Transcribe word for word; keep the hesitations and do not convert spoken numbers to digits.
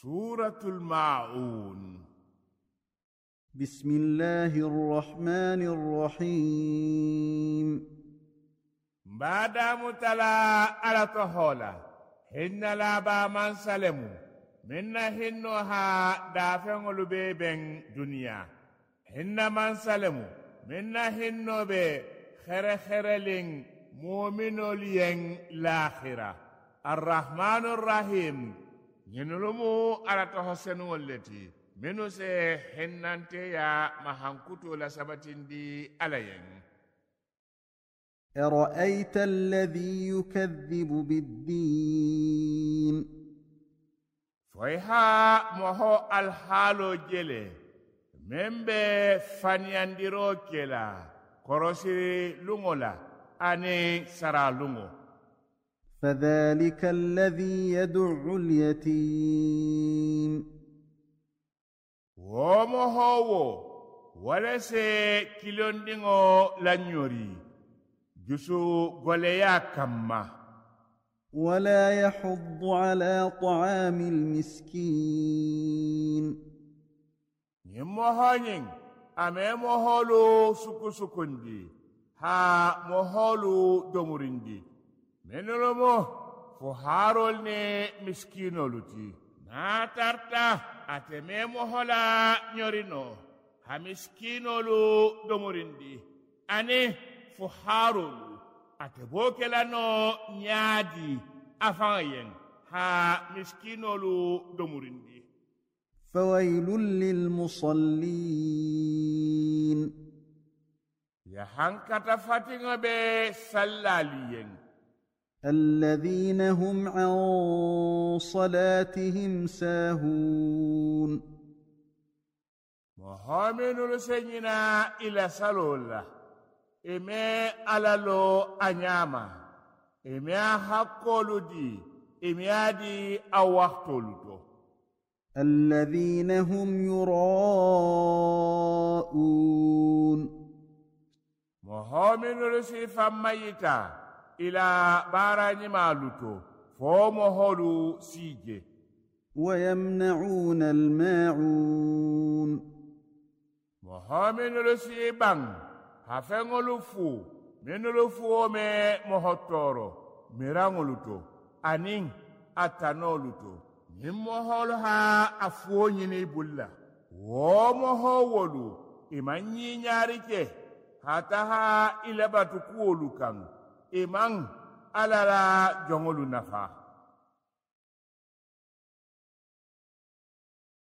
سورة الماعون. بسم الله الرحمن الرحيم. بعد متلا على طهولا هن لا با من سلمو من هنها دافع لبيبن دنيا هن من سلمو من هنو بي خير خير لين مؤمن لين لاخرة الرحمن الرحيم ينلمو على تحسن والتي منو سي هنانتي يا محنكتو لسبتين دي عليين. أرأيت الذي يكذب بالدين. فيها مهو الحالو جلي من بي فانيانديرو كلا كروسي لونغولا أني سرا لونغو. فذلك الذي يدع اليتيم. ومهو ولسي كيلوندينغو لانيوري جسو غوليا كما. ولا يحض على طعام المسكين. نموهانين أمي مهولو سكو سكوندي ها مهولو دوموريندي منولمو فهارول ني مسكينو لتي ناتارتا أتمي مهولا نيورينو ها مسكينو لو دوموريندي أني فهارول أتبوكلانو نيادي أفاين ها مسكينو لو دوموريندي. فويل للمصلين. يهانكتا فاتنغ بي سلاليين الذين هم عن صلاتهم ساهون. محمد رسينا إلى سلولة إمي ألالو أنياما إمي حقولو دي إمي أدي أوقتولو. الذين هم يراءون. محمد رسيفا ميتا إلى باراني مالوتو فومهولو سيجي. ويمنعون الماعون. محمد رسيبان هفنغلو فو منولو فو مي مهوتورو ميرانغلو تو أنين أتانولو nimmoholo ha afuonyini bulla womohowolu imanyi nyarike hata ha ilabatu kuolu kan iman alala jongolu nafa.